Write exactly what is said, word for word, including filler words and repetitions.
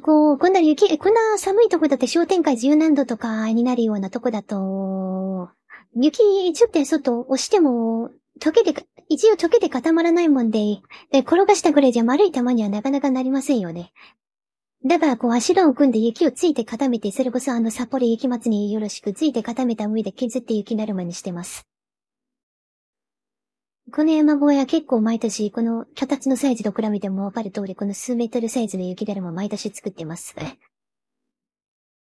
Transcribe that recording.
こう、こんな雪、こんな寒いとこだって氷点下じゅうなんどとかになるようなとこだと、雪 いちてんそと押しても、溶けて、一応溶けて固まらないもんで、で、転がしたぐらいじゃ丸い玉にはなかなかなりませんよね。だからこう足場を組んで雪をついて固めて、それこそあの札幌雪祭りによろしくついて固めた上で削って雪だるまにしてます。この山小屋結構毎年、この脚立のサイズと比べてもわかる通り、この数メートルサイズの雪だるま毎年作ってます。